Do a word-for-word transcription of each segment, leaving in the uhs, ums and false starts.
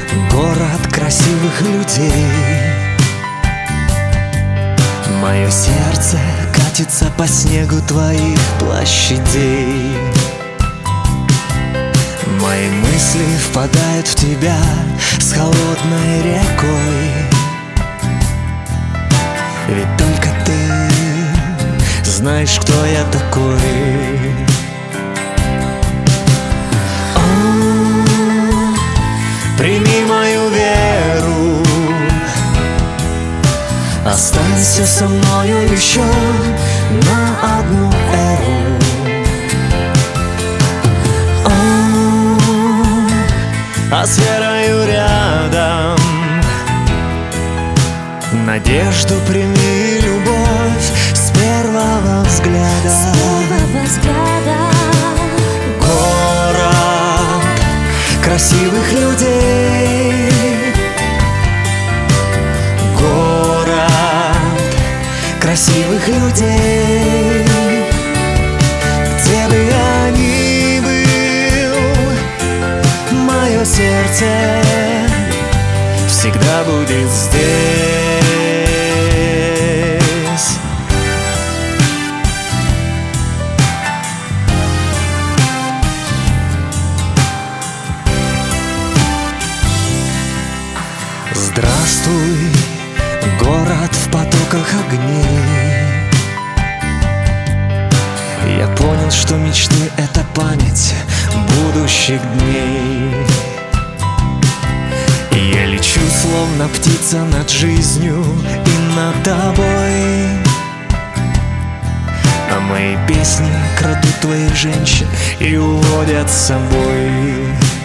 город красивых людей. Мое сердце катится по снегу твоих площадей. Мои мысли впадают в тебя с холодной рекой. Ведь только ты знаешь, кто я такой. О, прими мою веру, останься со мною еще на одну эру. О, а с верою рядом надежду прими, любовь с первого взгляда. С первого взгляда. Город красивых людей, город красивых людей. Где бы я ни был, мое сердце всегда будет здесь. Здравствуй, город в потоках огней. Я понял, что мечты — это память будущих дней. И я лечу, словно птица, над жизнью и над тобой. А мои песни крадут твоих женщин и уводят с собой.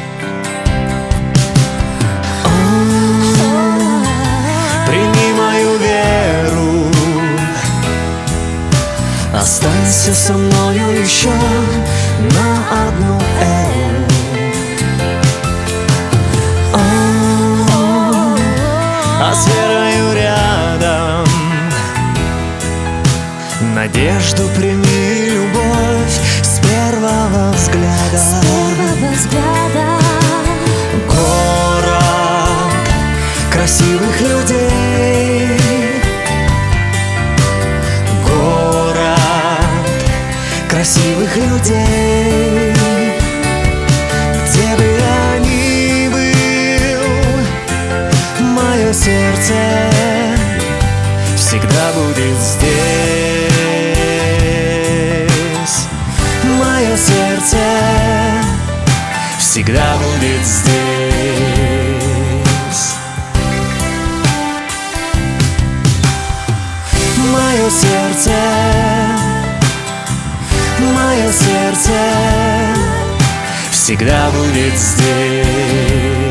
Останься со мною еще на одну эру. О, а с верою рядом надежду прими, любовь с первого взгляда. С первого взгляда. Город красивых людей, красивых людей. Где бы я ни был, мое сердце всегда будет здесь. Мое сердце всегда будет здесь. Мое сердце, мое сердце всегда будет здесь.